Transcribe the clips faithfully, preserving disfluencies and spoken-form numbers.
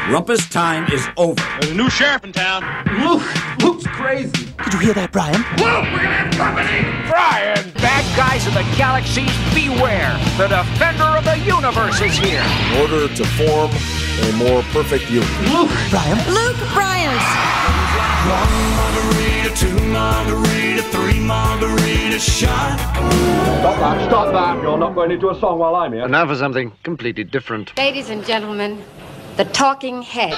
Rumpus time is over. There's a new sheriff in town. Luke! Luke's crazy. Did you hear that, Brian? Luke, we're gonna have company! Brian! Bad guys in the galaxies, beware! The defender of the universe is here! In order to form a more perfect union. Luke! Brian? Luke Bryant! One margarita, two margarita, three margarita shot. Stop that, stop that. You're not going into a song while I'm here. And now for something completely different. Ladies and gentlemen, the Talking Heads.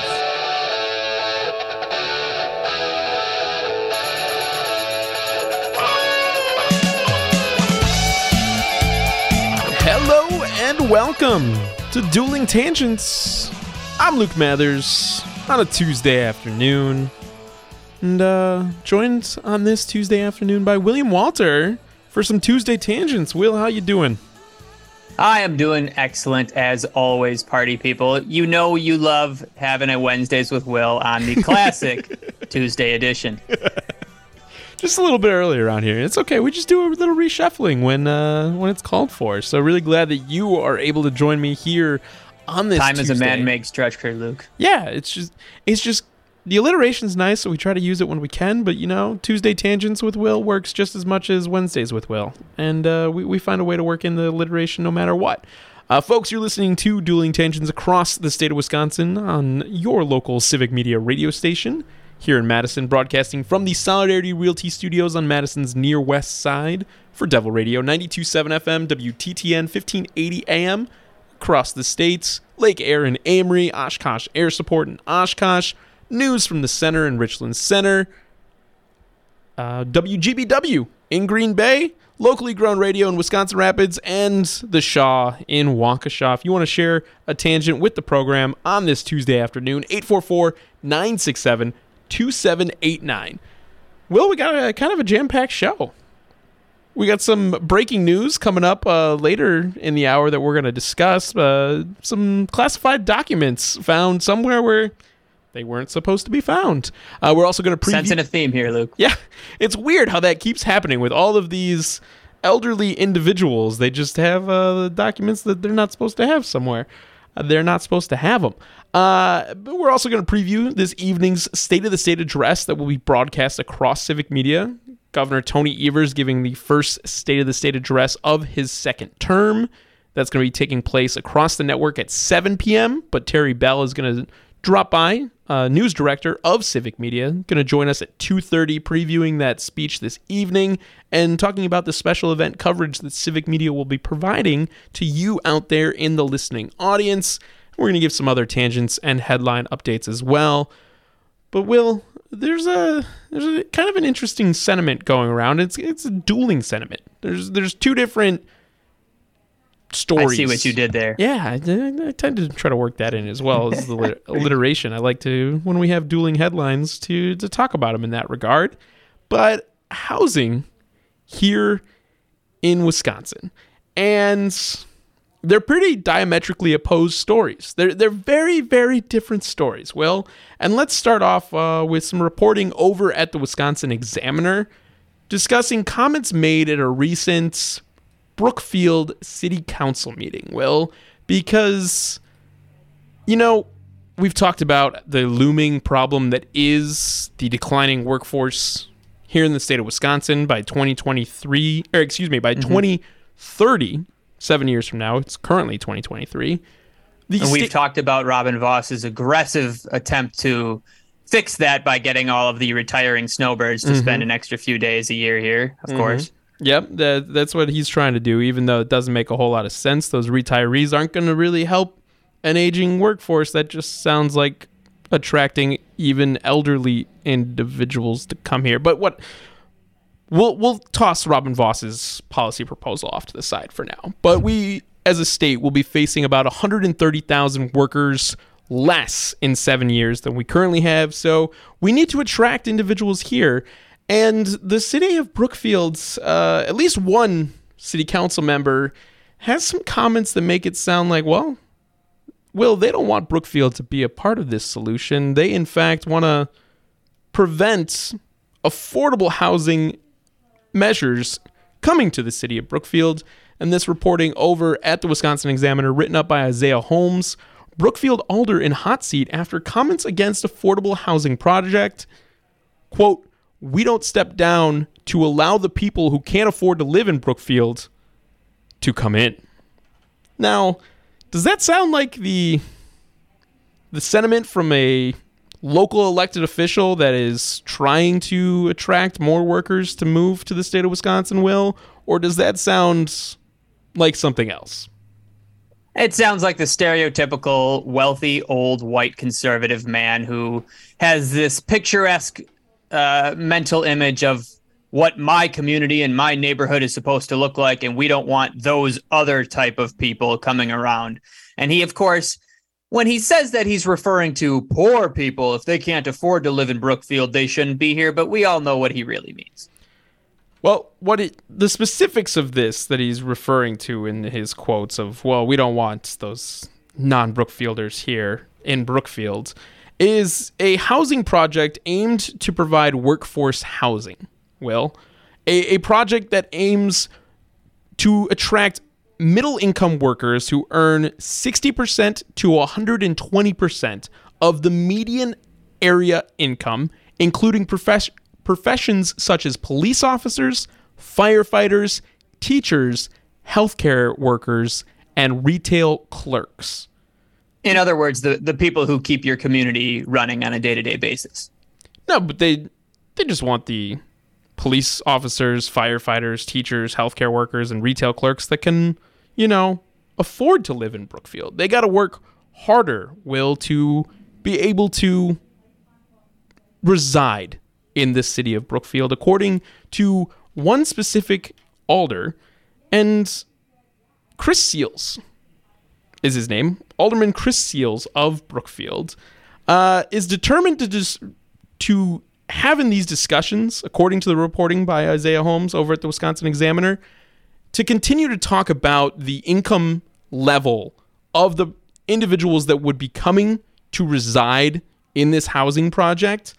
Hello and welcome to Dueling Tangents. I'm Luke Mathers on a Tuesday afternoon. And uh, joined on this Tuesday afternoon by William Walter for some Tuesday Tangents. Will, how you doing? I am doing excellent as always, party people. You know you love having a Wednesdays with Will on the classic Tuesday edition. Just a little bit early around here. It's okay. We just do a little reshuffling when uh, when it's called for. So really glad that you are able to join me here on this Time Tuesday. is a man-made stretch crew, Luke. Yeah, it's just it's just the alliteration's nice, so we try to use it when we can. But you know, Tuesday Tangents with Will works just as much as Wednesdays with Will, and uh, we we find a way to work in the alliteration no matter what. Uh, folks, you're listening to Dueling Tangents across the state of Wisconsin on your local civic media radio station. Here in Madison, broadcasting from the Solidarity Realty Studios on Madison's near west side for Devil Radio, ninety-two point seven F M, W T T N, fifteen eighty A M, across the states, Lake Air in Amory, Oshkosh Air Support in Oshkosh, news from the center in Richland Center, uh, W G B W in Green Bay, locally grown radio in Wisconsin Rapids, and the Shaw in Waukesha. If you want to share a tangent with the program on this Tuesday afternoon, eight four four, nine six seven, two seven eight nine. Well, we got a kind of a jam-packed show. We got some breaking news coming up uh, later in the hour that we're going to discuss. Uh, some classified documents found somewhere where they weren't supposed to be found. Uh, we're also going to preview... Sensing a theme here, Luke. Yeah, it's weird how that keeps happening with all of these elderly individuals. They just have uh, documents that they're not supposed to have somewhere. Uh, they're not supposed to have them. Uh, but we're also going to preview this evening's State of the State address that will be broadcast across civic media. Governor Tony Evers giving the first State of the State address of his second term. That's going to be taking place across the network at seven p.m., but Terry Bell is going to drop by, uh, news director of Civic Media, going to join us at two thirty, previewing that speech this evening and talking about the special event coverage that Civic Media will be providing to you out there in the listening audience. We're going to give some other tangents and headline updates as well. But Will, there's a there's a kind of an interesting sentiment going around. It's it's a dueling sentiment. There's there's two different stories. I see what you did there. Yeah, I, I tend to try to work that in as well as the alliteration. I like to, when we have dueling headlines, to to talk about them in that regard. But housing here in Wisconsin, and they're pretty diametrically opposed stories. They're they're very, very different stories. Well, and let's start off uh, with some reporting over at the Wisconsin Examiner discussing comments made at a recent Brookfield City Council meeting. Well, because, you know, we've talked about the looming problem that is the declining workforce here in the state of Wisconsin by twenty twenty-three, or excuse me, by mm-hmm. twenty thirty. Seven years from now. It's currently twenty twenty-three. The and we've sta- talked about Robin Voss's aggressive attempt to fix that by getting all of the retiring snowbirds to mm-hmm. spend an extra few days a year here, of mm-hmm. course. Yep, that, that's what he's trying to do, even though it doesn't make a whole lot of sense. Those retirees aren't going to really help an aging workforce. That just sounds like attracting even elderly individuals to come here. But what... We'll we'll toss Robin Voss's policy proposal off to the side for now. But we, as a state, will be facing about one hundred thirty thousand workers less in seven years than we currently have. So we need to attract individuals here. And the city of Brookfield's, uh, at least one city council member has some comments that make it sound like, well, Will, they don't want Brookfield to be a part of this solution. They, in fact, want to prevent affordable housing measures coming to the city of Brookfield. And this reporting over at the Wisconsin Examiner, written up by Isaiah Holmes, Brookfield Alder in hot seat after comments against affordable housing project. Quote, "We don't step down to allow the people who can't afford to live in Brookfield to come in." Now, does that sound like the the sentiment from a local elected official that is trying to attract more workers to move to the state of Wisconsin, Will? Or does that sound like something else? It sounds like the stereotypical wealthy, old, white conservative man who has this picturesque uh, mental image of what my community and my neighborhood is supposed to look like, and we don't want those other type of people coming around. And he, of course, when he says that, he's referring to poor people. If they can't afford to live in Brookfield, they shouldn't be here, but we all know what he really means. Well, what it, the specifics of this that he's referring to in his quotes of, well, we don't want those non-Brookfielders here in Brookfield, is a housing project aimed to provide workforce housing. Will, a, a project that aims to attract middle-income workers who earn sixty percent to one hundred twenty percent of the median area income, including profes- professions such as police officers, firefighters, teachers, healthcare workers, and retail clerks. In other words, the, the people who keep your community running on a day-to-day basis. No, but they they just want the police officers, firefighters, teachers, healthcare workers, and retail clerks that can, you know, afford to live in Brookfield. They got to work harder, Will, to be able to reside in the city of Brookfield, according to one specific alder. And Chris Seals is his name. Alderman Chris Seals of Brookfield uh, is determined to just to having these discussions, according to the reporting by Isaiah Holmes over at the Wisconsin Examiner, to continue to talk about the income level of the individuals that would be coming to reside in this housing project,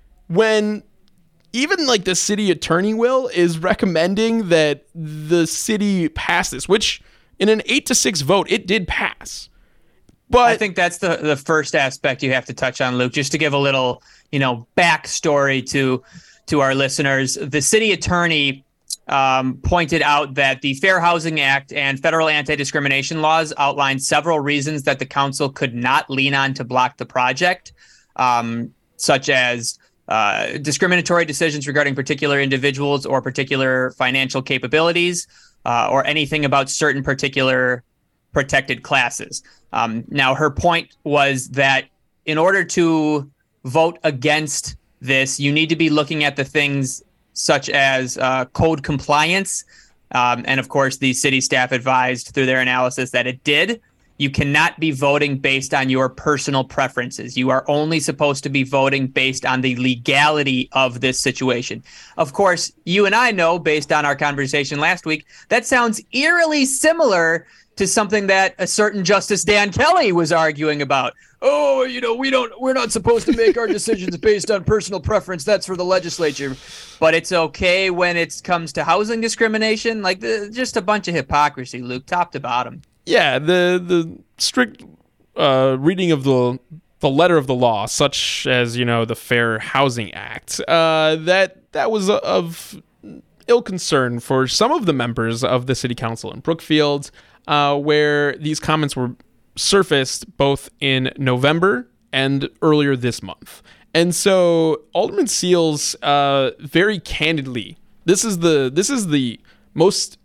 when even like the city attorney, Will, is recommending that the city pass this, which in an eight to six vote, it did pass. But I think that's the, the first aspect you have to touch on, Luke, just to give a little, you know, backstory to to our listeners. The city attorney um, pointed out that the Fair Housing Act and federal anti-discrimination laws outline several reasons that the council could not lean on to block the project, um, such as uh, discriminatory decisions regarding particular individuals or particular financial capabilities, uh, or anything about certain particular protected classes. Um, now, her point was that in order to vote against this, you need to be looking at the things such as uh, code compliance. Um, and of course, the city staff advised through their analysis that it did. You cannot be voting based on your personal preferences. You are only supposed to be voting based on the legality of this situation. Of course, you and I know, based on our conversation last week, that sounds eerily similar to something that a certain Justice Dan Kelly was arguing about. Oh, you know, we don't, we're not supposed to make our decisions based on personal preference. That's for the legislature. But it's okay when it comes to housing discrimination. Like, the, just a bunch of hypocrisy, Luke, top to bottom. Yeah, the the strict uh, reading of the the letter of the law, such as, you know, the Fair Housing Act, uh, that that was of ill concern for some of the members of the city council in Brookfield, uh, where these comments were surfaced both in November and earlier this month. And so Alderman Seals uh, very candidly, this is the this is the most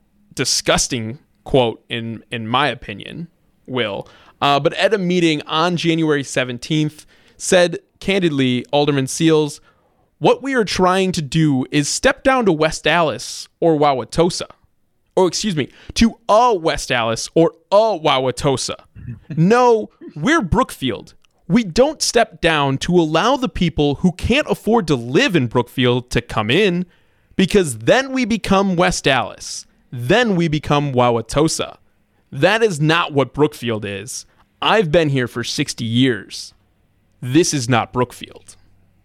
disgusting quote in in my opinion, Will, uh, but at a meeting on January seventeenth, said candidly, Alderman Seals, "What we are trying to do is step down to West Allis or Wauwatosa. Or excuse me, to a West Allis or a Wauwatosa. No, we're Brookfield. We don't step down to allow the people who can't afford to live in Brookfield to come in, because then we become West Allis. Then we become Wauwatosa. That is not what Brookfield is. I've been here for sixty years. This is not Brookfield."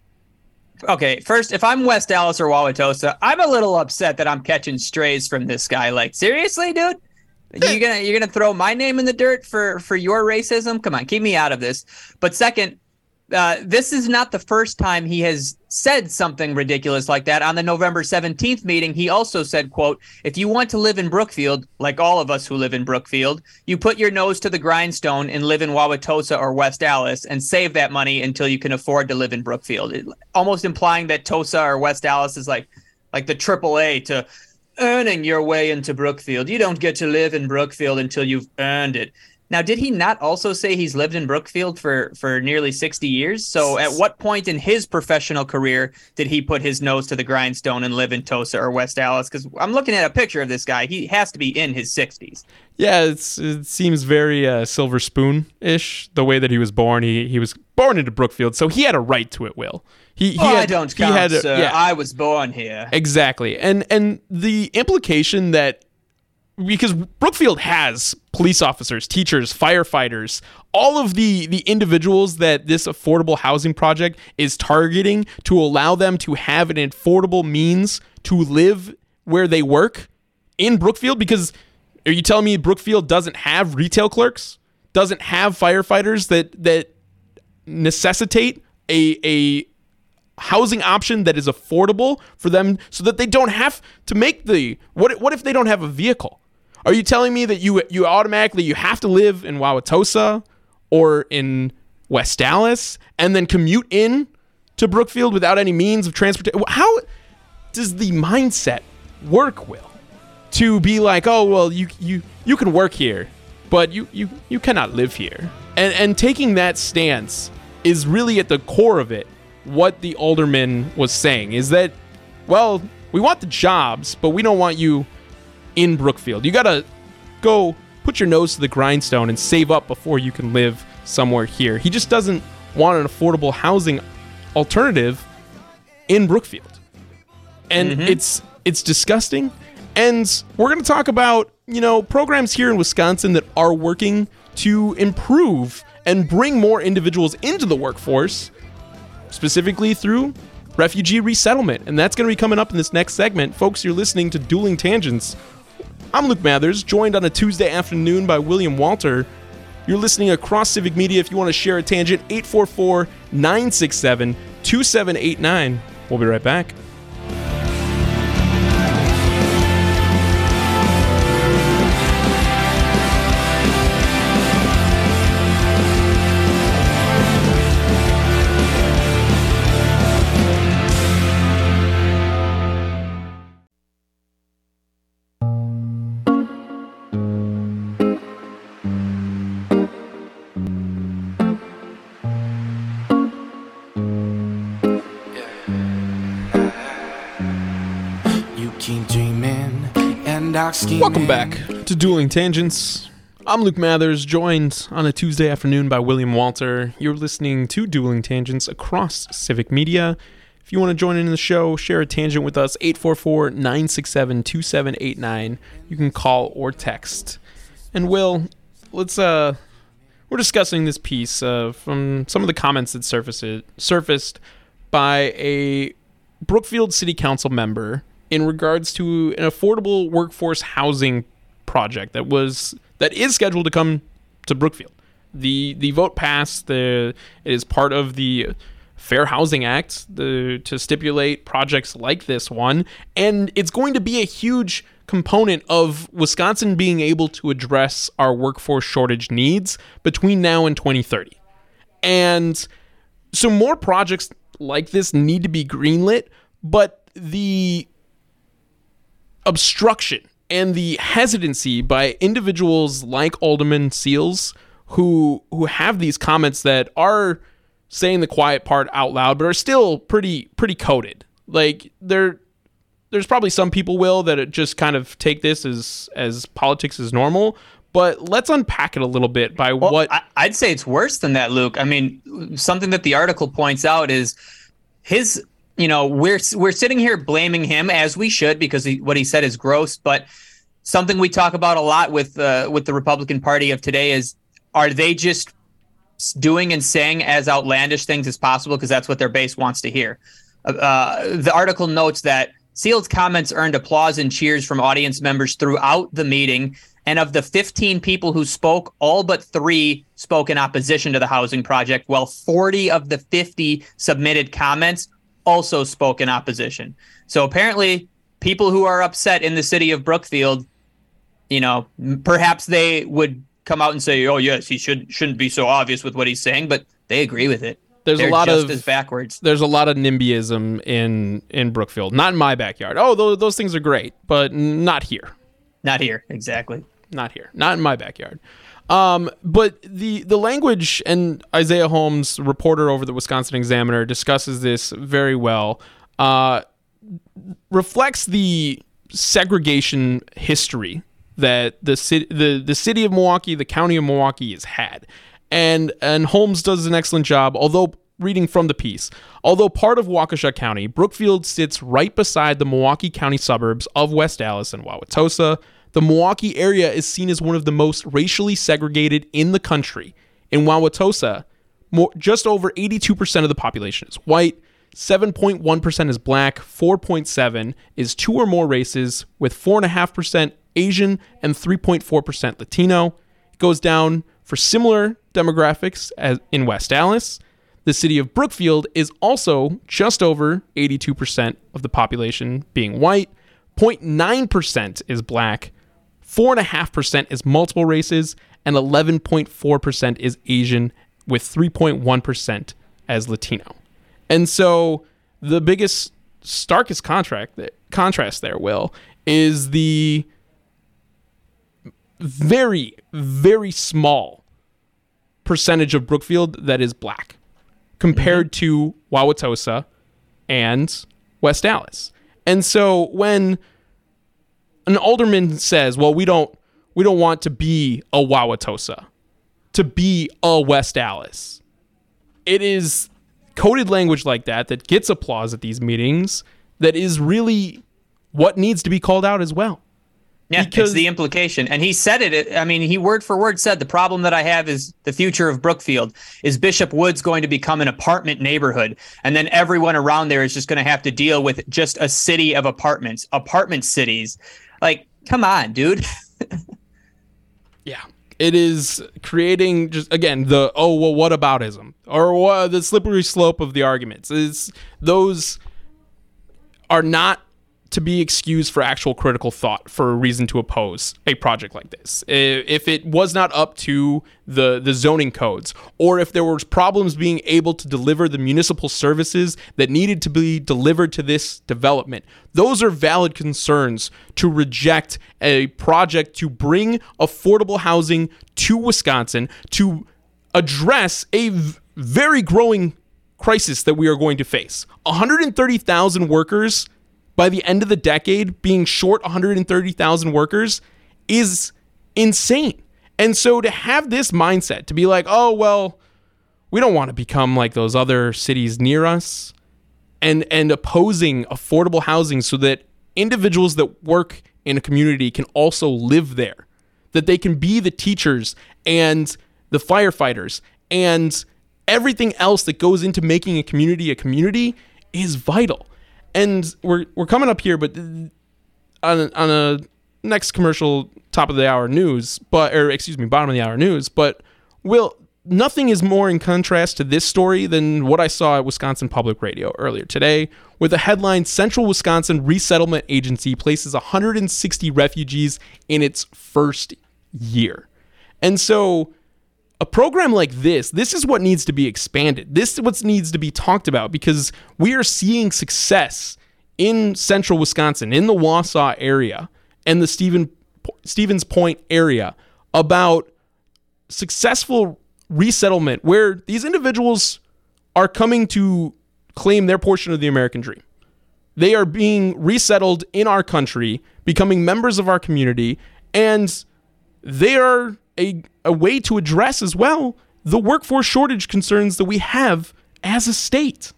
Okay, first, if I'm West Allis or Wauwatosa, I'm a little upset that I'm catching strays from this guy. Like, seriously, dude? You gonna you're gonna throw my name in the dirt for for your racism? Come on, keep me out of this. But second, uh, this is not the first time he has said something ridiculous like that. On the November seventeenth meeting, he also said, quote, "If you want to live in Brookfield, like all of us who live in Brookfield, you put your nose to the grindstone and live in Wauwatosa or West Allis and save that money until you can afford to live in Brookfield." It, almost implying that Tosa or West Allis is like like the triple A to earning your way into Brookfield. You don't get to live in Brookfield until you've earned it. Now, did he not also say he's lived in Brookfield for, for nearly sixty years? So at what point in his professional career did he put his nose to the grindstone and live in Tosa or West Allis? Because I'm looking at a picture of this guy. He has to be in his sixties. Yeah, it's, it seems very uh, Silver Spoon-ish, the way that he was born. He he was born into Brookfield, so he had a right to it, Will. He, he oh, had, I don't count, he had a, sir. yeah. I was born here. Exactly. And and the implication that, because Brookfield has police officers, teachers, firefighters, all of the, the individuals that this affordable housing project is targeting to allow them to have an affordable means to live where they work in Brookfield. Because are you telling me Brookfield doesn't have retail clerks, doesn't have firefighters that that necessitate a a housing option that is affordable for them, so that they don't have to make the what what if they don't have a vehicle? Are you telling me that you you automatically you have to live in Wauwatosa or in West Allis and then commute in to Brookfield without any means of transportation? How does the mindset work, Will? To be like, oh well, you you you can work here, but you you you cannot live here. And and taking that stance is really at the core of it. What the alderman was saying is that, well, we want the jobs, but we don't want you in Brookfield. You gotta go put your nose to the grindstone and save up before you can live somewhere here. He just doesn't want an affordable housing alternative in Brookfield. And mm-hmm. it's it's disgusting. And we're going to talk about, you know, programs here in Wisconsin that are working to improve and bring more individuals into the workforce, specifically through refugee resettlement. And that's going to be coming up in this next segment. Folks, you're listening to Dueling Tangents. I'm Luke Mathers, joined on a Tuesday afternoon by William Walter. You're listening across Civic Media. If you want to share a tangent, eight four four, nine six seven, two seven eight nine. We'll be right back. Welcome back to Dueling Tangents. I'm Luke Mathers, joined on a Tuesday afternoon by William Walter. You're listening to Dueling Tangents across Civic Media. If you want to join in the show, share a tangent with us, eight four four, nine six seven, two seven eight nine. You can call or text. And Will, let's uh we're discussing this piece uh, from some of the comments that surfaced surfaced by a Brookfield City Council member in regards to an affordable workforce housing project that was that is scheduled to come to Brookfield. The the vote passed. The it is part of the Fair Housing Act the, to stipulate projects like this one, and it's going to be a huge component of Wisconsin being able to address our workforce shortage needs between now and twenty thirty. And so more projects like this need to be greenlit, but the obstruction and the hesitancy by individuals like Alderman Seals, who who have these comments that are saying the quiet part out loud, but are still pretty pretty coded. Like there, there's probably some people, Will, that just kind of take this as as politics as normal. But let's unpack it a little bit by well, what I, I'd say it's worse than that, Luke. I mean, something that the article points out is his. You know, we're we're sitting here blaming him, as we should, because he, what he said is gross. But something we talk about a lot with uh, with the Republican Party of today is, are they just doing and saying as outlandish things as possible because that's what their base wants to hear? Uh, the article notes that Seals' comments earned applause and cheers from audience members throughout the meeting, And of the fifteen people who spoke, all but three spoke in opposition to the housing project, while forty of the fifty submitted comments also spoke in opposition. So apparently people who are upset in the city of Brookfield, you know, perhaps they would come out and say, oh, yes, he should, shouldn't be so obvious with what he's saying, but they agree with it. There's They're a lot just of as backwards. There's a lot of NIMBYism in in Brookfield. Not in my backyard. Oh, those, those things are great, but not here. Not here, exactly. Not here. Not in my backyard. Um, but the the language, and Isaiah Holmes, reporter over the Wisconsin Examiner, discusses this very well. Uh, reflects the segregation history that the city the, the city of Milwaukee, the county of Milwaukee has had. And and Holmes does an excellent job, although reading from the piece. Although part of Waukesha County, Brookfield sits right beside the Milwaukee County suburbs of West Allis and Wauwatosa. The Milwaukee area is seen as one of the most racially segregated in the country. In Wauwatosa, more, just over eighty-two percent of the population is white, seven point one percent is black, four point seven is two or more races, with four point five percent Asian and three point four percent Latino. It goes down for similar demographics as in West Allis. The city of Brookfield is also just over eighty-two percent of the population being white, zero point nine percent is black, four point five percent is multiple races, and eleven point four percent is Asian, with three point one percent as Latino. And so the biggest, starkest contract that, contrast there, Will, is the very, very small percentage of Brookfield that is black compared mm-hmm. to Wauwatosa and West Allis. And so when an alderman says, well, we don't we don't want to be a Wauwatosa, to be a West Allis, it is coded language like that that gets applause at these meetings that is really what needs to be called out as well. Yeah, because it's the implication. And he said it. I mean, he word for word said the problem that I have is the future of Brookfield. Is Bishop Woods going to become an apartment neighborhood? And then everyone around there is just going to have to deal with just a city of apartments, apartment cities. Like, come on, dude. Yeah. It is creating just, again, the, oh, well, what aboutism? Or what, the slippery slope of the arguments. Is those are not to be excused for actual critical thought for a reason to oppose a project like this. If it was not up to the, the zoning codes, or if there was problems being able to deliver the municipal services that needed to be delivered to this development, those are valid concerns to reject a project to bring affordable housing to Wisconsin to address a v- very growing crisis that we are going to face. one hundred thirty thousand workers by the end of the decade, being short one hundred thirty thousand workers is insane. And so to have this mindset, to be like, oh, well, we don't want to become like those other cities near us, and, and opposing affordable housing so that individuals that work in a community can also live there, that they can be the teachers and the firefighters and everything else that goes into making a community a community is vital. And we're we're coming up here, but on on a next commercial, top of the hour news, but or excuse me, bottom of the hour news. But Will, nothing is more in contrast to this story than what I saw at Wisconsin Public Radio earlier today, with the headline: Central Wisconsin Resettlement Agency places one hundred sixty refugees in its first year. And so a program like this, this is what needs to be expanded. This is what needs to be talked about, because we are seeing success in central Wisconsin, in the Wausau area and the Stephen, Stevens Point area, about successful resettlement where these individuals are coming to claim their portion of the American dream. They are being resettled in our country, becoming members of our community, and they are a, a way to address as well the workforce shortage concerns that we have as a state.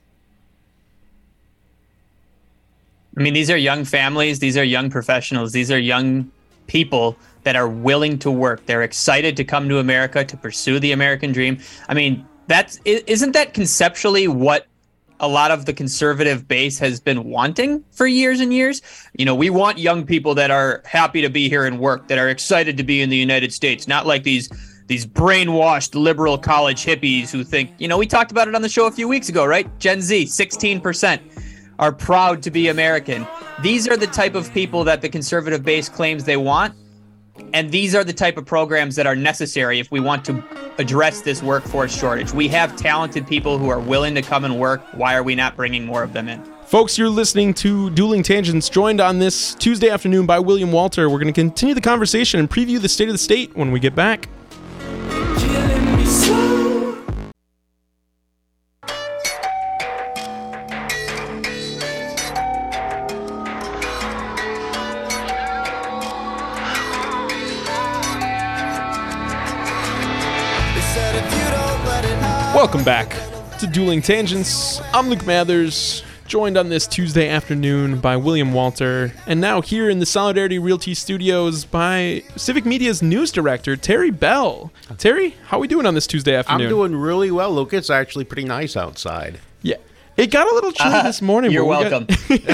I mean, these are young families. These are young professionals. These are young people that are willing to work. They're excited to come to America to pursue the American dream. I mean, that's, isn't that conceptually what a lot of the conservative base has been wanting for years and years. You know, we want young people that are happy to be here and work, that are excited to be in the United States, not like these these brainwashed liberal college hippies who think, you know, we talked about it on the show a few weeks ago, right? Gen Z, sixteen percent are proud to be American. These are the type of people that the conservative base claims they want. And these are the type of programs that are necessary if we want to address this workforce shortage. We have talented people who are willing to come and work. Why are we not bringing more of them in? Folks, you're listening to Dueling Tangents, joined on this Tuesday afternoon by William Walter. We're going to continue the conversation and preview the state of the state when we get back. Welcome back to Dueling Tangents. I'm Luke Mathers, joined on this Tuesday afternoon by William Walter, and now here in the Solidarity Realty Studios by Civic Media's news director, Terry Bell. Terry, how are we doing on this Tuesday afternoon? I'm doing really well, Luke. It's actually pretty nice outside. Yeah. It got a little chilly uh, this morning. You're we welcome.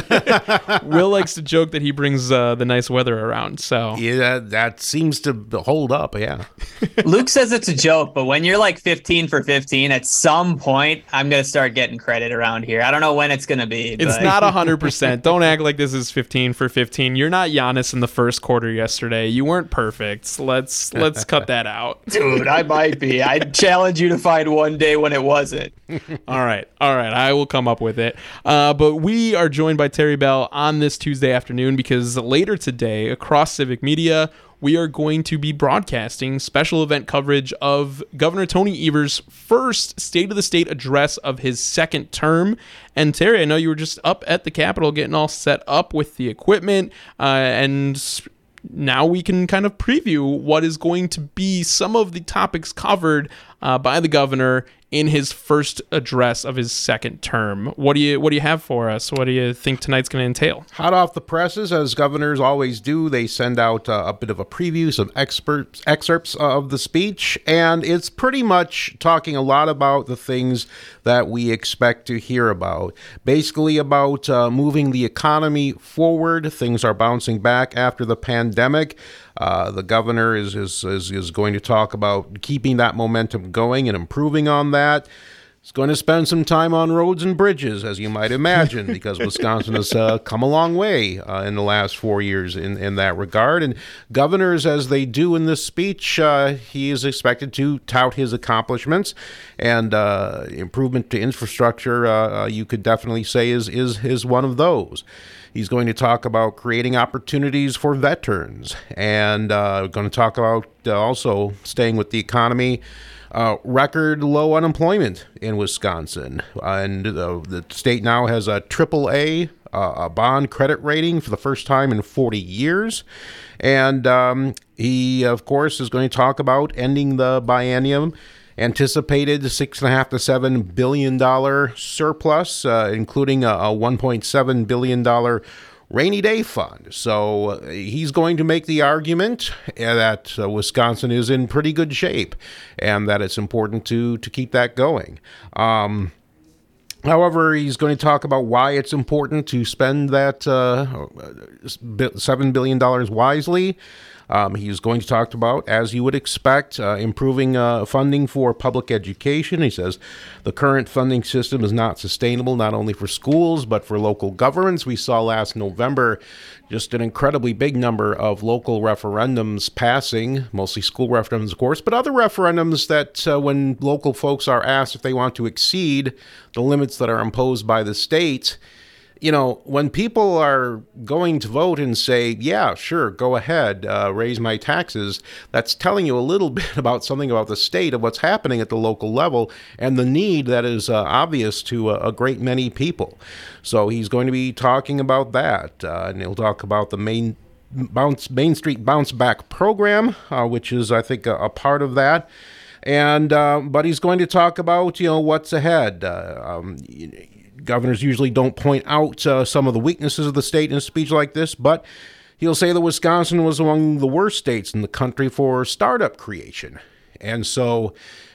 Got... Will likes to joke that he brings uh, the nice weather around. So yeah, that seems to hold up. Yeah. Luke says it's a joke, but when you're like fifteen for fifteen, at some point, I'm gonna start getting credit around here. I don't know when it's gonna be. It's but... not a hundred percent. Don't act like this is fifteen for fifteen. You're not Giannis in the first quarter yesterday. You weren't perfect. Let's let's cut that out, dude. I might be. I challenge you to find one day when it wasn't. All right, all right. I will come up with it. Uh, but we are joined by Terry Bell on this Tuesday afternoon because later today, across Civic Media, we are going to be broadcasting special event coverage of Governor Tony Evers' first State of the State address of his second term. And Terry, I know you were just up at the Capitol getting all set up with the equipment, uh, and now we can kind of preview what is going to be some of the topics covered uh, by the governor in his first address of his second term. What do you what do you have for us? What do you think tonight's going to entail? Hot off the presses, as governors always do, they send out uh, a bit of a preview, some experts, excerpts of the speech, and it's pretty much talking a lot about the things that we expect to hear about. Basically about uh, moving the economy forward. Things are bouncing back after the pandemic. Uh, the governor is, is is is going to talk about keeping that momentum going and improving on that. He's going to spend some time on roads and bridges, as you might imagine, because Wisconsin has uh, come a long way uh, in the last four years in, in that regard. And governors, as they do in this speech, uh, he is expected to tout his accomplishments, and uh, improvement to infrastructure, uh, uh, you could definitely say, is is is one of those. He's going to talk about creating opportunities for veterans, and uh, going to talk about uh, also staying with the economy, uh, record low unemployment in Wisconsin. Uh, and uh, the state now has a triple A uh, a bond credit rating for the first time in forty years. And um, he, of course, is going to talk about ending the biennium anticipated six and a half to seven billion dollar surplus, uh, including a, a one point seven billion dollar rainy day fund. So uh, he's going to make the argument that uh, Wisconsin is in pretty good shape, and that it's important to to keep that going. Um, However, he's going to talk about why it's important to spend that uh, seven billion dollars wisely. Um, he's going to talk about, as you would expect, uh, improving uh, funding for public education. He says the current funding system is not sustainable, not only for schools, but for local governments. We saw last November just an incredibly big number of local referendums passing, mostly school referendums, of course, but other referendums that uh, when local folks are asked if they want to exceed the limits that are imposed by the state, you know, when people are going to vote and say, yeah, sure, go ahead, uh, raise my taxes, that's telling you a little bit about something about the state of what's happening at the local level and the need that is uh, obvious to a, a great many people. So he's going to be talking about that, uh, and he'll talk about the main bounce, Main Street Bounce Back program, uh, which is, I think, a, a part of that. And uh, but he's going to talk about, you know, what's ahead. Uh, um, Governors usually don't point out uh, some of the weaknesses of the state in a speech like this, but he'll say that Wisconsin was among the worst states in the country for startup creation. And so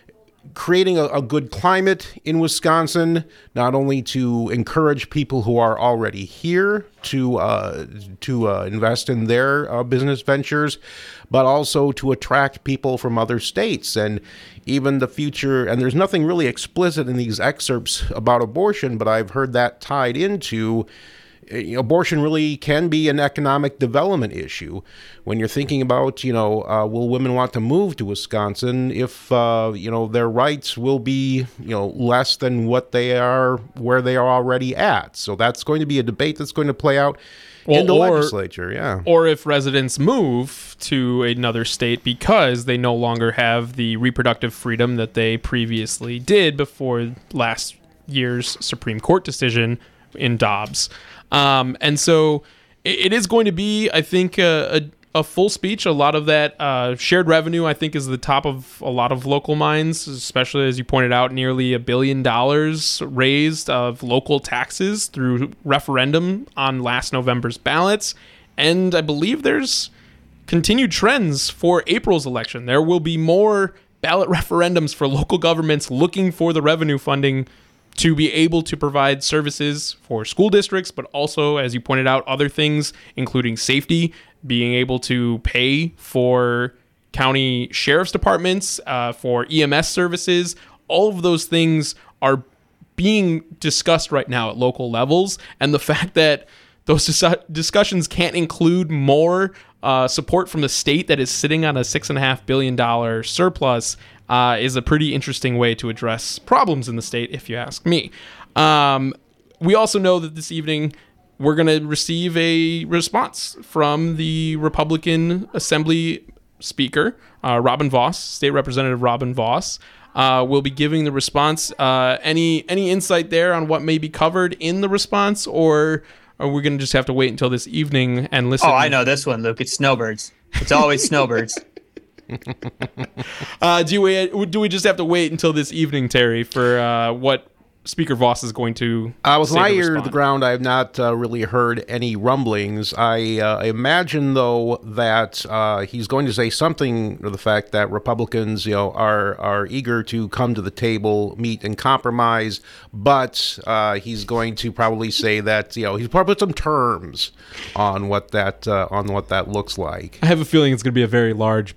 creating a, a good climate in Wisconsin, not only to encourage people who are already here to uh, to uh, invest in their uh, business ventures, but also to attract people from other states and even the future. And there's nothing really explicit in these excerpts about abortion, but I've heard that tied into abortion really can be an economic development issue. When you're thinking about, you know, uh, will women want to move to Wisconsin if, uh, you know, their rights will be, you know, less than what they are, where they are already at. So that's going to be a debate that's going to play out well, in the or, legislature, yeah. Or if residents move to another state because they no longer have the reproductive freedom that they previously did before last year's Supreme Court decision in Dobbs. Um, and so it, it is going to be, I think, a, a, a full speech. A lot of that uh, shared revenue, I think, is the top of a lot of local minds, especially as you pointed out, nearly a billion dollars raised of local taxes through referendum on last November's ballots. And I believe there's continued trends for April's election. There will be more ballot referendums for local governments looking for the revenue funding to be able to provide services for school districts, but also, as you pointed out, other things, including safety, being able to pay for county sheriff's departments, uh, for E M S services. All of those things are being discussed right now at local levels. And the fact that those dis- discussions can't include more uh, support from the state that is sitting on a six point five billion dollars surplus Uh, is a pretty interesting way to address problems in the state, if you ask me. Um, we also know that this evening we're going to receive a response from the Republican Assembly Speaker, uh, Robin Vos, State Representative Robin Vos. Uh, will be giving the response. Uh, any any insight there on what may be covered in the response, or are we going to just have to wait until this evening and listen? Oh, I know this one, Luke. It's snowbirds. It's always snowbirds. uh, do we do we just have to wait until this evening, Terry, for uh, what Speaker Vos is going to uh, with say my to ear to respond? the ground, I have not uh, really heard any rumblings. I uh, imagine, though, that uh, he's going to say something to the fact that Republicans, you know, are are eager to come to the table, meet, and compromise. But uh, he's going to probably say that, you know, he's probably put some terms on what that uh, on what that looks like. I have a feeling it's going to be a very large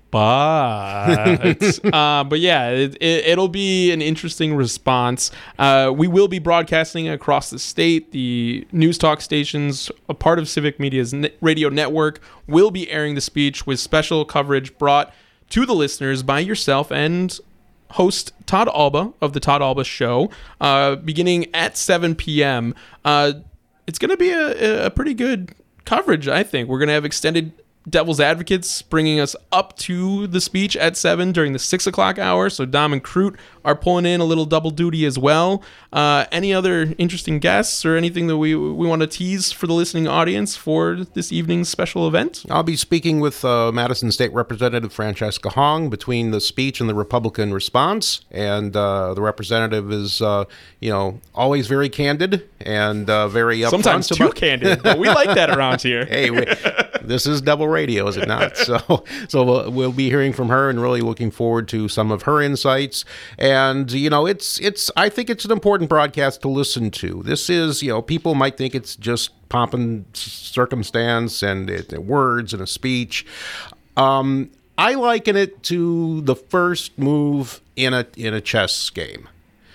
but. uh, but yeah, it, it, it'll be an interesting response. Uh, we will be broadcasting across the state. The news talk stations, a part of Civic Media's radio network, will be airing the speech with special coverage brought to the listeners by yourself and host Todd Alba of the Todd Alba Show, uh, beginning at seven p.m. Uh, it's going to be a, a pretty good coverage, I think. We're going to have extended Devil's Advocates bringing us up to the speech at seven during the six o'clock hour. So Dom and Crute are pulling in a little double duty as well. Uh, any other interesting guests or anything that we we want to tease for the listening audience for this evening's special event? I'll be speaking with uh, Madison State Representative Francesca Hong between the speech and the Republican response. And uh, the representative is, uh, you know, always very candid and uh, very upfront. Sometimes too about- candid, but we like that around here. Hey, we, this is Devil Radio, is it not? So, so we'll, we'll be hearing from her and really looking forward to some of her insights. And you know, it's it's. I think it's an important broadcast to listen to. This is, you know, people might think it's just pomp and circumstance and it, words and a speech. Um, I liken it to the first move in a in a chess game.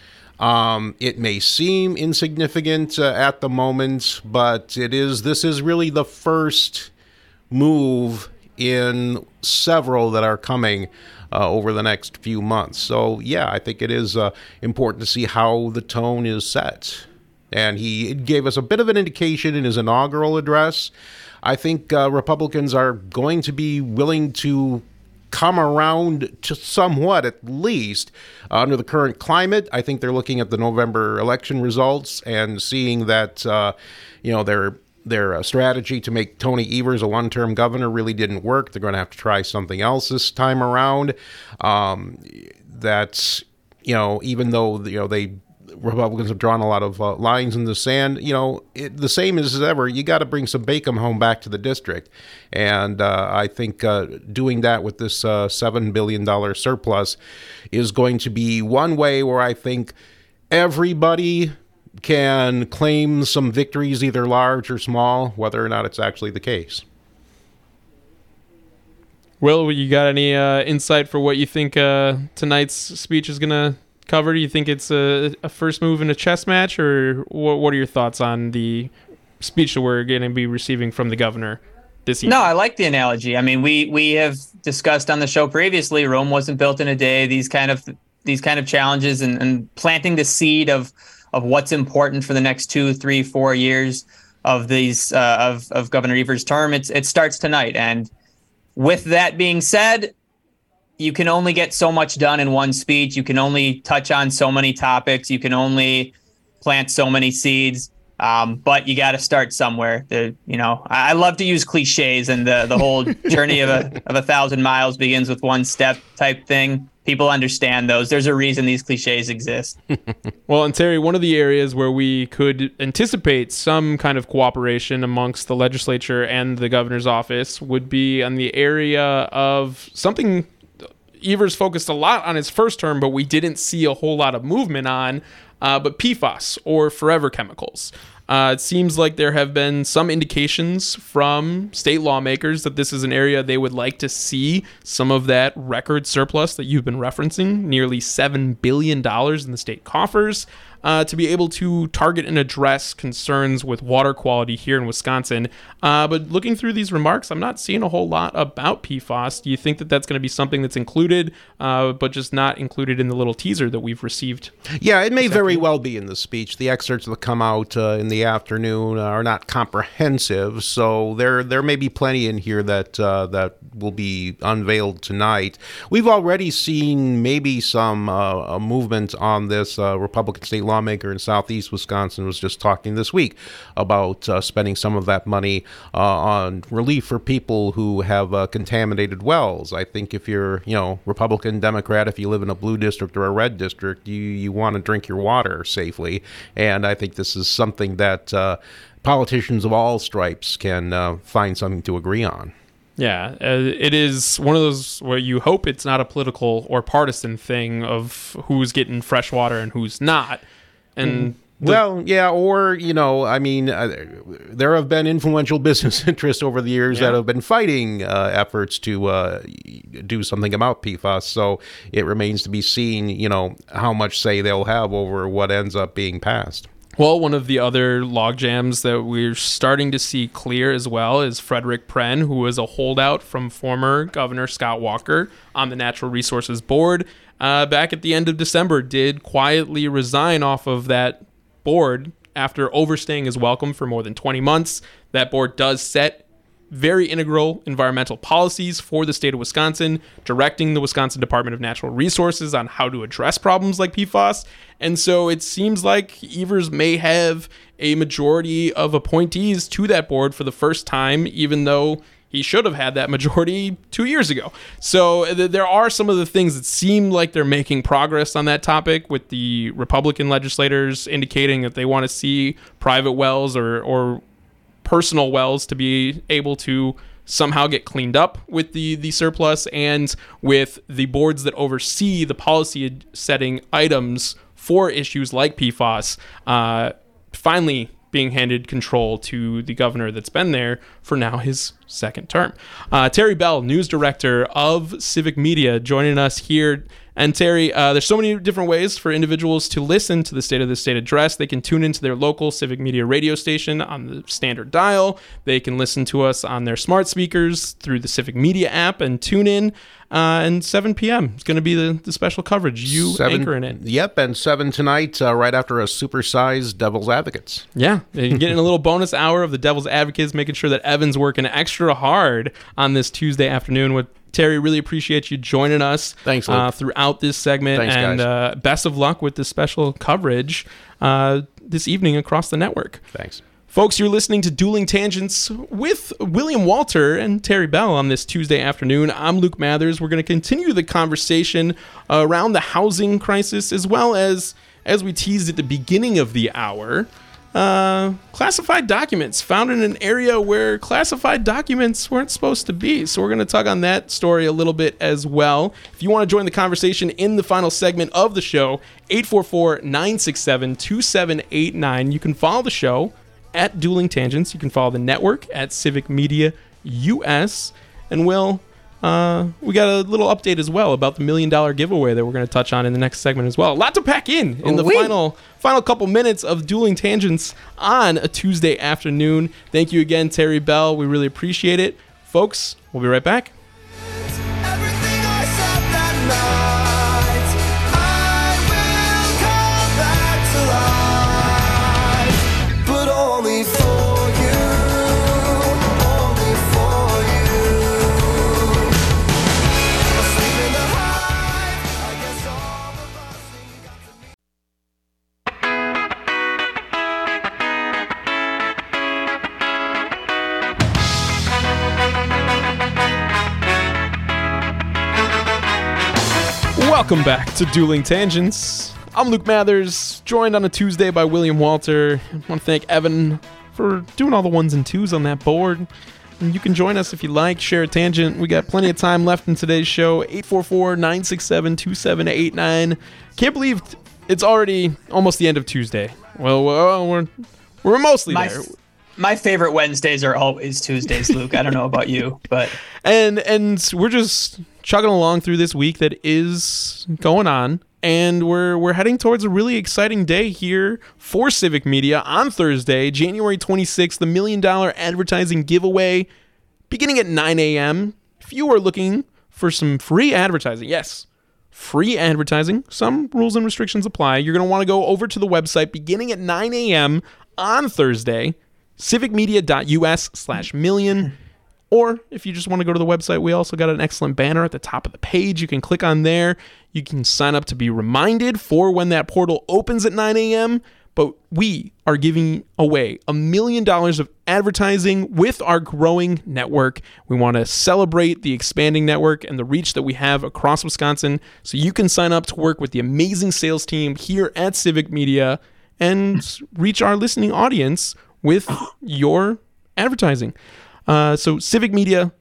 Um, it may seem insignificant uh, at the moment, but it is. This is really the first move in several that are coming uh, over the next few months. So, yeah, I think it is uh, important to see how the tone is set. And he gave us a bit of an indication in his inaugural address. I think uh, Republicans are going to be willing to come around to somewhat, at least, uh, under the current climate. I think they're looking at the November election results and seeing that, uh, you know, their their uh, strategy to make Tony Evers a one-term governor really didn't work. They're going to have to try something else this time around. Um, that's, you know, even though, you know, they Republicans have drawn a lot of uh, lines in the sand. You know, it, the same as ever, you got to bring some Bacon home back to the district. And uh, I think uh, doing that with this uh, seven billion dollars surplus is going to be one way where I think everybody can claim some victories, either large or small, whether or not it's actually the case. Will, you got any uh, insight for what you think uh, tonight's speech is going to cover? Do you think it's a, a first move in a chess match, or what, what are your thoughts on the speech that we're going to be receiving from the governor this evening? No, I like the analogy. I mean, we we have discussed on the show previously, Rome wasn't built in a day. These kind of these kind of challenges and, and planting the seed of of what's important for the next two, three, four years of these uh, of of Governor Evers' term. It's it starts tonight. And with that being said, you can only get so much done in one speech. You can only touch on so many topics. You can only plant so many seeds. Um, but you got to start somewhere. The, you know, I, I love to use cliches, and the the whole journey of a of a thousand miles begins with one step type thing. People understand those. There's a reason these cliches exist. Well, and Terry, one of the areas where we could anticipate some kind of cooperation amongst the legislature and the governor's office would be on the area of something Evers focused a lot on his first term, but we didn't see a whole lot of movement on, uh, but P FAS, or forever chemicals. Uh, it seems like there have been some indications from state lawmakers that this is an area they would like to see some of that record surplus that you've been referencing, nearly seven billion dollars in the state coffers, uh, to be able to target and address concerns with water quality here in Wisconsin. Uh, but looking through these remarks, I'm not seeing a whole lot about P FAS. Do you think that that's going to be something that's included, uh, but just not included in the little teaser that we've received? Yeah, it may very well be in the speech. The excerpts that come out uh, in the afternoon are not comprehensive, so there there may be plenty in here that uh, that will be unveiled tonight. We've already seen maybe some uh, a movement on this. Uh, Republican state lawmaker in southeast Wisconsin was just talking this week about uh, spending some of that money uh, on relief for people who have uh, contaminated wells. I think if you're, you know, Republican, Democrat, if you live in a blue district or a red district, you, you want to drink your water safely. And I think this is something that uh, politicians of all stripes can uh, find something to agree on. Yeah, uh, it is one of those where you hope it's not a political or partisan thing of who's getting fresh water and who's not. And the- well, yeah, or, you know, I mean, uh, there have been influential business interests over the years yeah. that have been fighting uh, efforts to uh, do something about P FAS. So it remains to be seen, you know, how much say they'll have over what ends up being passed. Well, one of the other logjams that we're starting to see clear as well is Frederick Pren, who was a holdout from former Governor Scott Walker on the Natural Resources Board. Uh, back at the end of December, did quietly resign off of that board after overstaying his welcome for more than twenty months. That board does set very integral environmental policies for the state of Wisconsin, directing the Wisconsin Department of Natural Resources on how to address problems like P FAS. And so it seems like Evers may have a majority of appointees to that board for the first time, even though he should have had that majority two years ago. So th- there are some of the things that seem like they're making progress on that topic, with the Republican legislators indicating that they want to see private wells or, or personal wells to be able to somehow get cleaned up with the, the surplus, and with the boards that oversee the policy setting items for issues like P FAS uh, finally being handed control to the governor that's been there for now his second term. Uh, Terry Bell, news director of Civic Media, joining us here. And Terry, uh, there's so many different ways for individuals to listen to the State of the State address. They can tune into their local Civic Media radio station on the standard dial. They can listen to us on their smart speakers through the Civic Media app and tune in. Uh, and seven p.m. is going to be the, the special coverage. You seven, anchoring it. Yep, and seven tonight, uh, right after a supersized Devil's Advocates. Yeah, you're getting a little bonus hour of the Devil's Advocates, making sure that Evan's working extra hard on this Tuesday afternoon. With Terry, really appreciate you joining us. Thanks, Luke. Uh, throughout this segment. Thanks, and guys. Uh, best of luck with this special coverage uh, this evening across the network. Thanks. Folks, you're listening to Dueling Tangents with William Walter and Terry Bell on this Tuesday afternoon. I'm Luke Mathers. We're going to continue the conversation around the housing crisis, as well as as we teased at the beginning of the hour, uh, classified documents found in an area where classified documents weren't supposed to be. So we're going to talk on that story a little bit as well. If you want to join the conversation in the final segment of the show, eight four four, nine six seven, two seven eight nine. You can follow the show at Dueling Tangents. You can follow the network at Civic Media U S. And Will, uh, we got a little update as well about the million dollar giveaway that we're going to touch on in the next segment as well. A lot to pack in in the Wait. final final couple minutes of Dueling Tangents on a Tuesday afternoon. Thank you again, Terry Bell. We really appreciate it. Folks, we'll be right back. Welcome back to Dueling Tangents. I'm Luke Mathers, joined on a Tuesday by William Walter. I want to thank Evan for doing all the ones and twos on that board. And you can join us if you like, share a tangent. We got plenty of time left in today's show. eight four four, nine six seven, two seven eight nine. Can't believe it's already almost the end of Tuesday. Well, well we're, we're mostly my, there. My favorite Wednesdays are always Tuesdays, Luke. I don't know about you, but... And, and we're just chugging along through this week that is going on, and we're we're heading towards a really exciting day here for Civic Media on Thursday, January twenty-sixth, the Million Dollar Advertising Giveaway, beginning at nine a.m. If you are looking for some free advertising, yes, free advertising, some rules and restrictions apply. You're going to want to go over to the website beginning at nine a.m. on Thursday, civicmedia.us slash million. Or if you just want to go to the website, we also got an excellent banner at the top of the page. You can click on there. You can sign up to be reminded for when that portal opens at nine a.m. But we are giving away a million dollars of advertising with our growing network. We want to celebrate the expanding network and the reach that we have across Wisconsin. So you can sign up to work with the amazing sales team here at Civic Media and reach our listening audience with your advertising. Uh, so civicmedia.us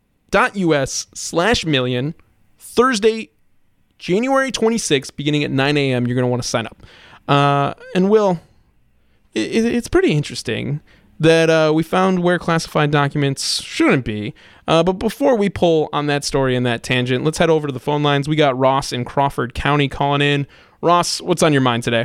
slash million, Thursday, January twenty-sixth, beginning at nine a.m. You're going to want to sign up. Uh, and Will, it, it's pretty interesting that uh, we found where classified documents shouldn't be. Uh, but before we pull on that story and that tangent, let's head over to the phone lines. We got Ross in Crawford County calling in. Ross, what's on your mind today?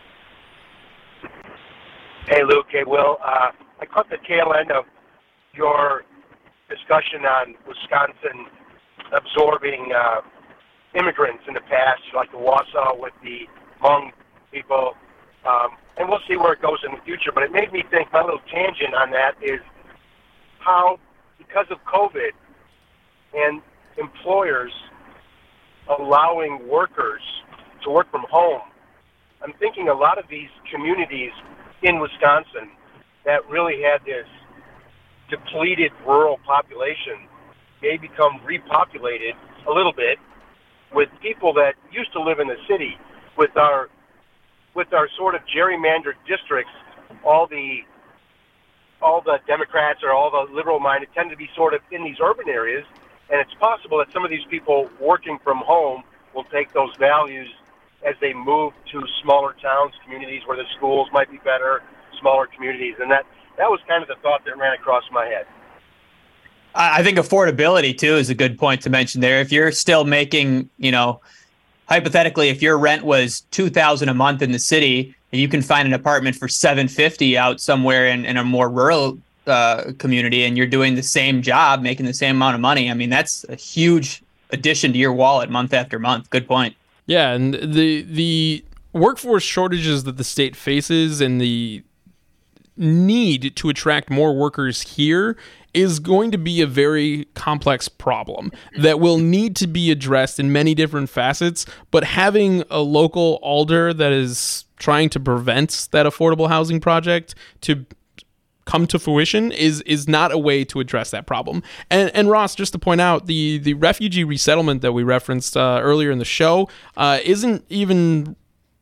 Hey, Luke. Hey, Will. Uh, I caught the tail end of your discussion on Wisconsin absorbing uh, immigrants in the past, like the Wausau with the Hmong people, um, and we'll see where it goes in the future. But it made me think, my little tangent on that is how, because of COVID and employers allowing workers to work from home, I'm thinking a lot of these communities in Wisconsin that really had this depleted rural population may become repopulated a little bit with people that used to live in the city. With our with our sort of gerrymandered districts, all the all the Democrats or all the liberal-minded tend to be sort of in these urban areas, and it's possible that some of these people working from home will take those values as they move to smaller towns, communities where the schools might be better, smaller communities, and that That was kind of the thought that ran across my head. I think affordability, too, is a good point to mention there. If you're still making, you know, hypothetically, if your rent was two thousand dollars a month in the city and you can find an apartment for seven hundred fifty dollars out somewhere in, in a more rural uh, community and you're doing the same job, making the same amount of money, I mean, that's a huge addition to your wallet month after month. Good point. Yeah, and the the workforce shortages that the state faces and the need to attract more workers here is going to be a very complex problem that will need to be addressed in many different facets, but having a local alder that is trying to prevent that affordable housing project to come to fruition is is not a way to address that problem. And and Ross, just to point out, the the refugee resettlement that we referenced uh, earlier in the show uh, isn't even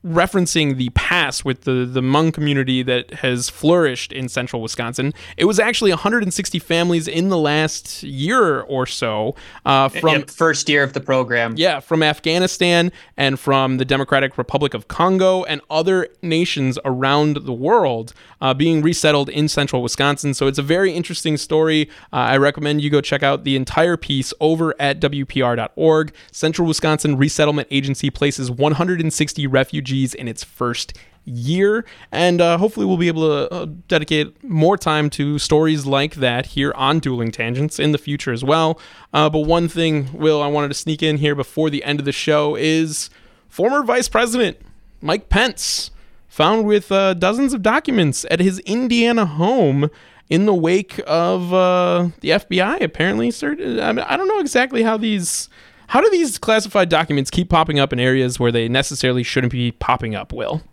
referencing the past with the, the Hmong community that has flourished in central Wisconsin. It was actually one hundred sixty families in the last year or so uh, from yep, first year of the program. Yeah, from Afghanistan and from the Democratic Republic of Congo and other nations around the world uh, being resettled in central Wisconsin. So it's a very interesting story. Uh, I recommend you go check out the entire piece over at W P R dot org. Central Wisconsin Resettlement Agency places one hundred sixty refugees in its first year, and uh, hopefully we'll be able to uh, dedicate more time to stories like that here on Dueling Tangents in the future as well. Uh, but one thing, Will, I wanted to sneak in here before the end of the show is former Vice President Mike Pence found with uh, dozens of documents at his Indiana home in the wake of uh, the F B I apparently. I, mean, I don't know exactly how these... How do these classified documents keep popping up in areas where they necessarily shouldn't be popping up, Will?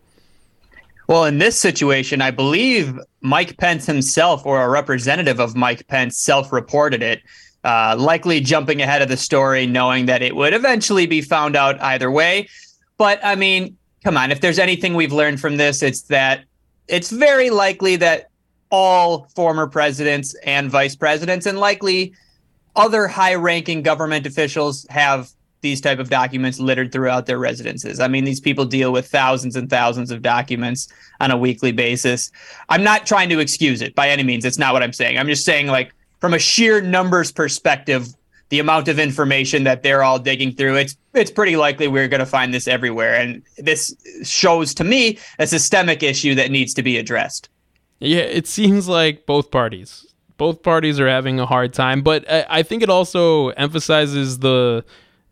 Well, in this situation, I believe Mike Pence himself or a representative of Mike Pence self-reported it, uh, likely jumping ahead of the story, knowing that it would eventually be found out either way. But, I mean, come on, if there's anything we've learned from this, it's that it's very likely that all former presidents and vice presidents, and likely other high-ranking government officials, have these type of documents littered throughout their residences. I mean, these people deal with thousands and thousands of documents on a weekly basis. I'm not trying to excuse it by any means. It's not what I'm saying. I'm just saying, like, from a sheer numbers perspective, the amount of information that they're all digging through, it's it's pretty likely we're going to find this everywhere. And this shows to me a systemic issue that needs to be addressed. Yeah, it seems like both parties. Both parties are having a hard time, but I think it also emphasizes the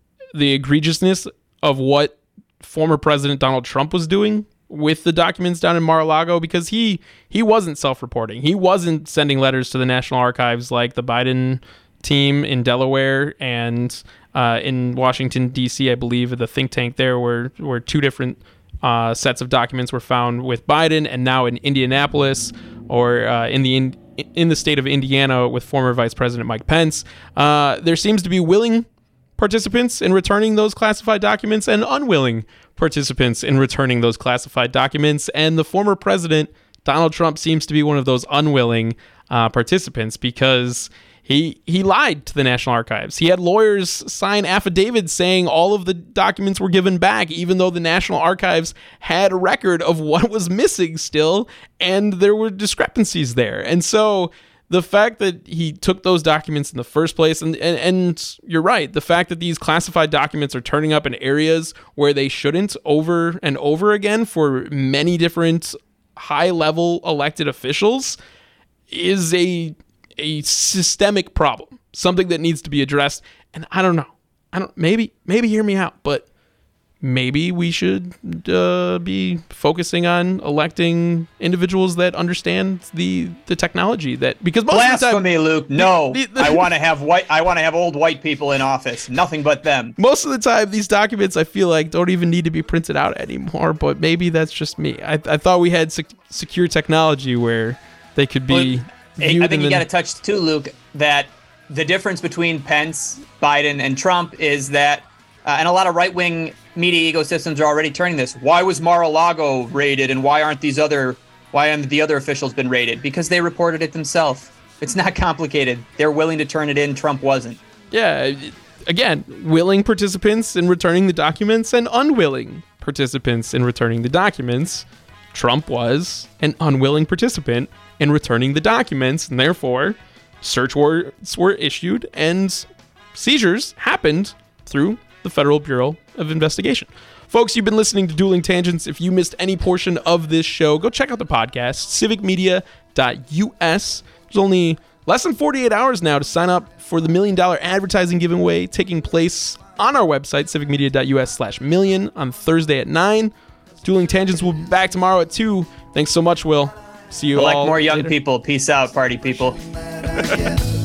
the egregiousness of what former President Donald Trump was doing with the documents down in Mar-a-Lago, because he he wasn't self-reporting. He wasn't sending letters to the National Archives like the Biden team in Delaware and uh, in Washington, D C, I believe, the think tank there, where, where two different uh, sets of documents were found with Biden, and now in Indianapolis, or uh, in the in, in the state of Indiana with former Vice President Mike Pence. Uh, there seems to be willing participants in returning those classified documents and unwilling participants in returning those classified documents. And the former president, Donald Trump, seems to be one of those unwilling uh, participants, because he he lied to the National Archives. He had lawyers sign affidavits saying all of the documents were given back, even though the National Archives had a record of what was missing still, and there were discrepancies there. And so the fact that he took those documents in the first place, and, and and you're right, the fact that these classified documents are turning up in areas where they shouldn't over and over again for many different high-level elected officials is a a systemic problem, something that needs to be addressed. And I don't know, I don't maybe maybe hear me out, but maybe we should uh, be focusing on electing individuals that understand the the technology. That because most blasphemy, of the time, Luke. No, the, the, I want to have white. I want to have old white people in office. Nothing but them. Most of the time, these documents I feel like don't even need to be printed out anymore. But maybe that's just me. I, I thought we had sec- secure technology where they could be. Well, I think you got to touch too, Luke, that the difference between Pence, Biden, and Trump is that, uh, and a lot of right-wing media ecosystems are already turning this. Why was Mar-a-Lago raided, and why aren't these other, why aren't the other officials been raided? Because they reported it themselves. It's not complicated. They're willing to turn it in. Trump wasn't. Yeah, again, willing participants in returning the documents and unwilling participants in returning the documents. Trump was an unwilling participant in returning the documents, and therefore search warrants were issued and seizures happened through the Federal Bureau of Investigation. Folks, you've been listening to Dueling Tangents. If you missed any portion of this show, go check out the podcast, civic media dot u s. There's only less than forty-eight hours now to sign up for the million dollar advertising giveaway taking place on our website, civic media dot u s slash million, on Thursday at nine. Dueling Tangents will be back tomorrow at two. Thanks so much, Will. See you Elect all more young later. people. Peace out, party people.